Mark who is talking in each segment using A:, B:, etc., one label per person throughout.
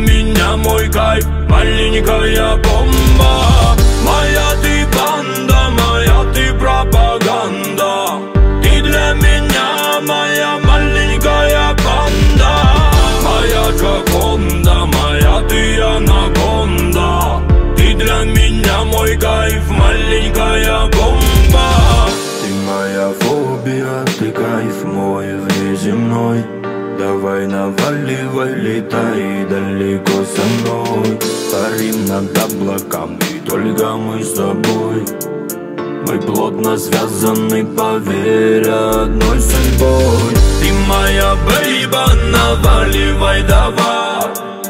A: меня мой кайф, маленькая бомба. Моя ты банда, моя ты пропаганда. Ты для меня моя маленькая банда. Моя Джаконда, моя ты анаконда. Ты для меня мой кайф, маленькая бомба.
B: Ты моя фобия, ты кайф мой внеземной. Давай наваливай, летай далеко со мной. Парим над облаками, только мы с тобой. Мы плотно связаны, поверь, одной судьбой.
A: Ты моя бейба, наваливай давай.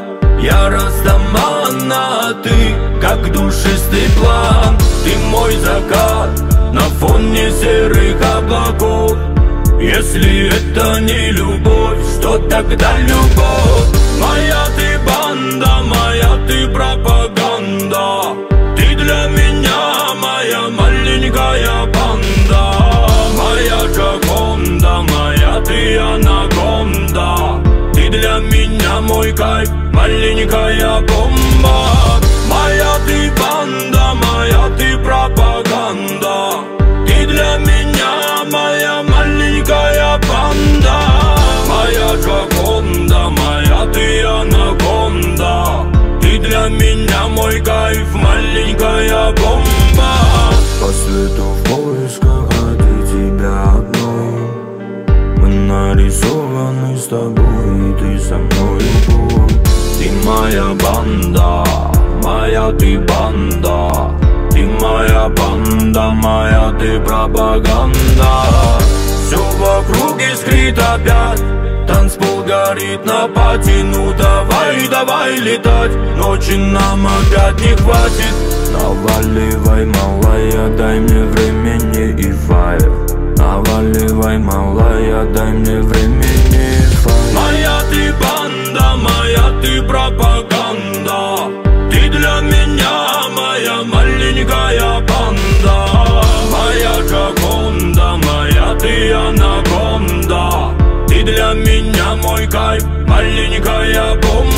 A: Я растамана, ты как душистый план. Ты мой закат на фоне серых облаков. Если это не любовь, что тогда любовь? Моя ты банда, моя ты пропаганда. Ты для меня моя маленькая банда. Моя Джаконда, моя ты анаконда. Ты для меня мой кайф, маленькая бомба. Моя ты банда, моя ты пропаганда. Ты для меня моя маленькая банда. Моя Джаконда, моя ты анаконда. Ты для меня мой кайф, маленькая бомба.
B: По свету в поисках, а ты тебя одну. Мы нарисованы с тобой, и ты со мной любовь.
A: Ты моя банда, моя ты банда. Ты моя банда, моя ты пропаганда. Все вокруг искрит опять, танцпол горит на пати. Ну давай, давай летать, ночи нам опять не хватит.
B: Наваливай, малая, дай мне времени и фаер. Наваливай, малая, дай мне времени и фаер.
A: Моя ты банда, моя ты пропаганда. Ты для меня моя маленькая банда. Моя Джаконда, моя ты анаконда. Ты для меня мой кайф, маленькая бомба.